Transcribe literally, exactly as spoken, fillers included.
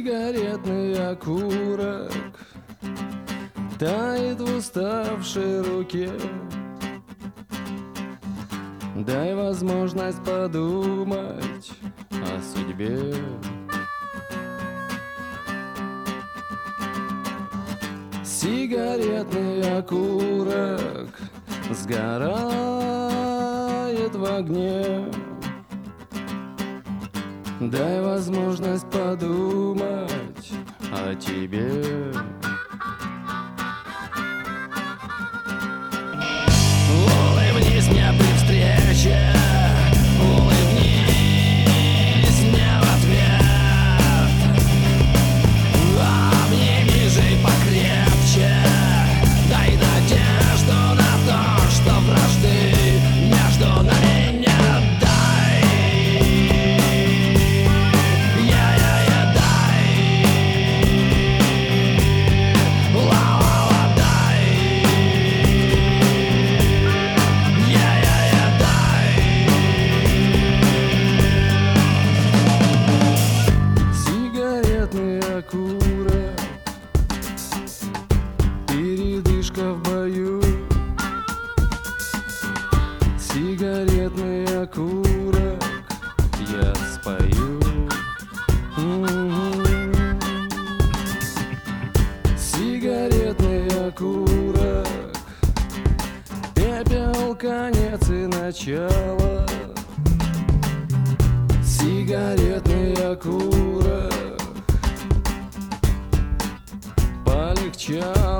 Сигаретный окурок тает в уставшей руке. Дай возможность подумать о судьбе. Сигаретный окурок сгорает в огне. Дай возможность подумать о тебе. Улыбнись мне при встрече, улыбнись мне в ответ. Обними же покрепче, дай надежду на то, что вражды между нами нет. Дай, я-я-я, дай, ла-ла-ла, дай, я-я-я, дай. Сигаретный окурок, передышка в бою. Сигаретный окурок, я спою. М-м-м. Сигаретный окурок, пепел, конец и начало. Сигаретный окурок, полегчало.